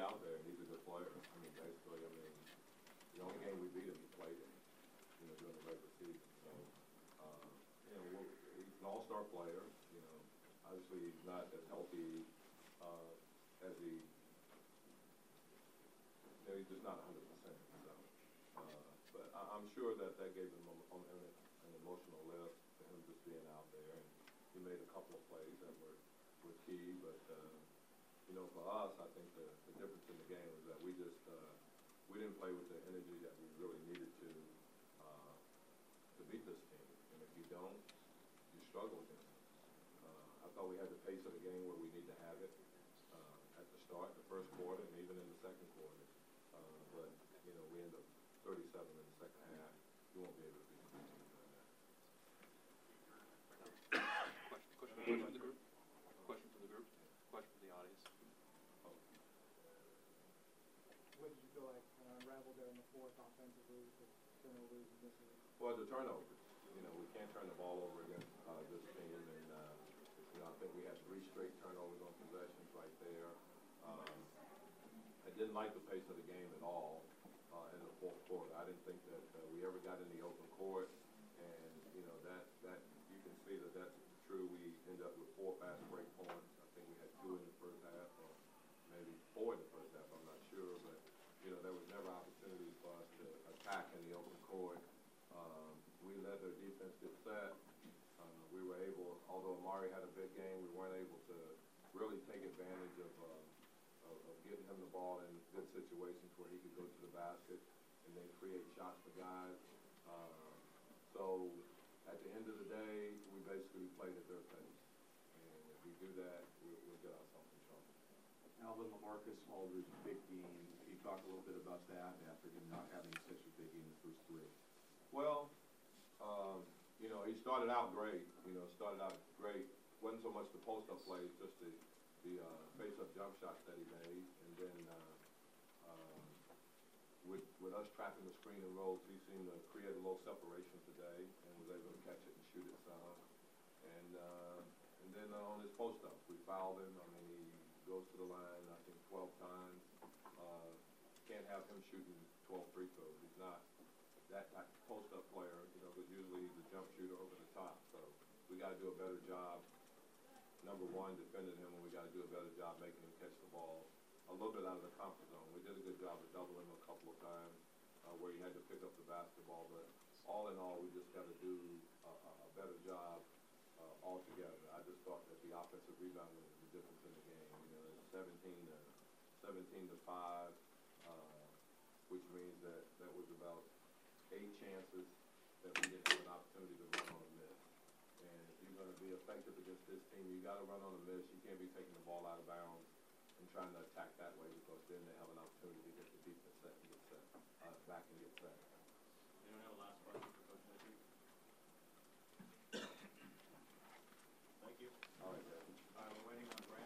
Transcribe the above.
out there, and he's a good player. I mean, basically, the only game we beat him, he played in, during the regular season. So, he's an all-star player. Obviously he's not as healthy as he's just not 100%. So, but I'm sure that gave him an emotional lift for him just being out there, and he made a couple of plays that were key. But for us, I think the difference in the game is that we didn't play with the energy that we really needed to beat this team. And if you don't, you struggle against them. I thought we had the pace of the game where we need to have it at the start, the first quarter, and even in the second quarter. But we end up 37 in the second half. You won't be able to beat the team doing that. Question from the group? Question from the group? Question from the audience? What did you feel like unraveled there in the fourth offensively with turnovers and misses? Well, the turnovers. We can't turn the ball over against this team, and I think we had 3 straight turnovers on possessions right there. I didn't like the pace of the game at all in the fourth quarter. I didn't think that we ever got in the open court, and that you can see that that's true. We ended up with 4 fast break points. I think we had 2 in the first half, or maybe 4 in the first half. I'm not sure, but there was never opportunity for us to attack in the open court. We let their defense get set. We were able, although Amari had a big game, we weren't able to really take advantage of getting him the ball in good situations where he could go to the basket and then create shots for guys. So at the end of the day, we basically played at their pace. And if we do that, we'll get ourselves in trouble. Alvin, LaMarcus Aldridge, big game. Can you talk a little bit about that after him not having such a big game in the first 3? Well, he started out great. Wasn't so much the post-up plays, just the face-up jump shots that he made. And then with us trapping the screen and rolls, he seemed to create a little separation today and was able to catch it and shoot it some. And then on his post-up, we fouled him. He goes to the line, I think, 12 times. Can't have him shooting 12 free throws. He's not that type of post-up player, because usually he's a jump shooter over the top. So we got to do a better job, number one, defending him, and we got to do a better job making him catch the ball a little bit out of the comfort zone. We did a good job of doubling him a couple of times where he had to pick up the basketball. But all in all, we just got to do a better job altogether. I just thought that the offensive rebounding was the difference in the game. 17 to 5, which means that was about 8 chances that we didn't have an opportunity to run on a miss. And if you're going to be effective against this team, you got to run on a miss. You can't be taking the ball out of bounds and trying to attack that way, because then they have an opportunity to get the defense set and get set, back and get set. Anyone have a last question for Coach Nessie? Thank you. All right, guys.